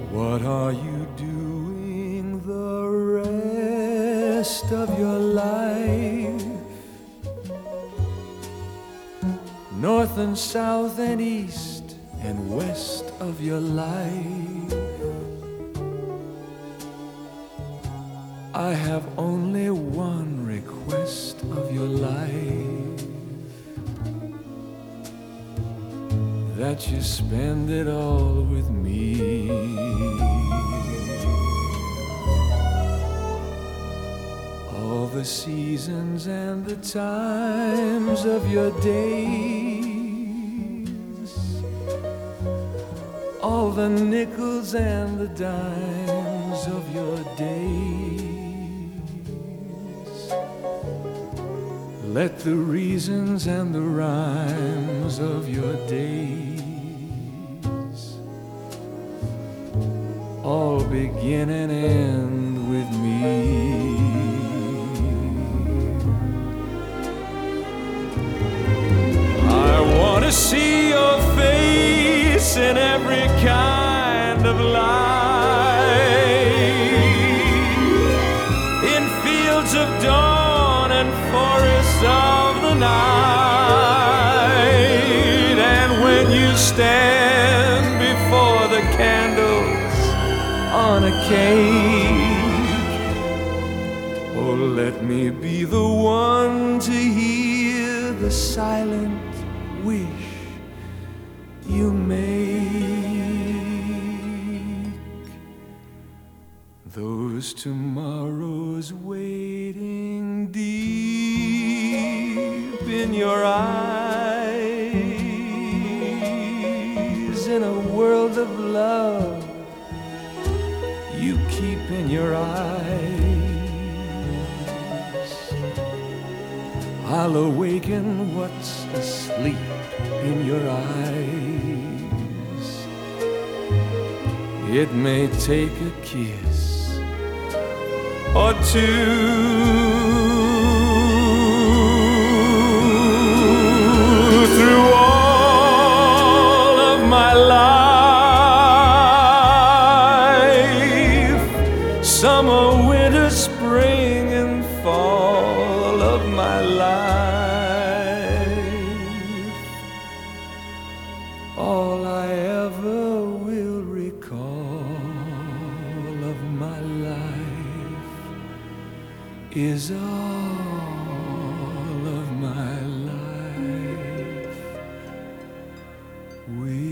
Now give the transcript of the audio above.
What are you doing the rest of your life? North and south and east and west of your life. I have only one request of your life, that you spend it all with me. All the seasons and the times of your days, all the nickels and the dimes of your days. Let the reasons and the rhymes of your days all begin and end with me. I want to see your face in every kind of light, in fields of dawn and forests of the night. And when you stand before the candles on a cake, oh, let me be the one to hear the silent wish you make. Those tomorrows waiting deep in your eyes, in a world of love you keep in your eyes. I'll awaken what's asleep in your eyes. It may take a kiss or two. Through all of my life, summer, winter, spring, and fall of my life, all I ever will recall of my life is all of my life with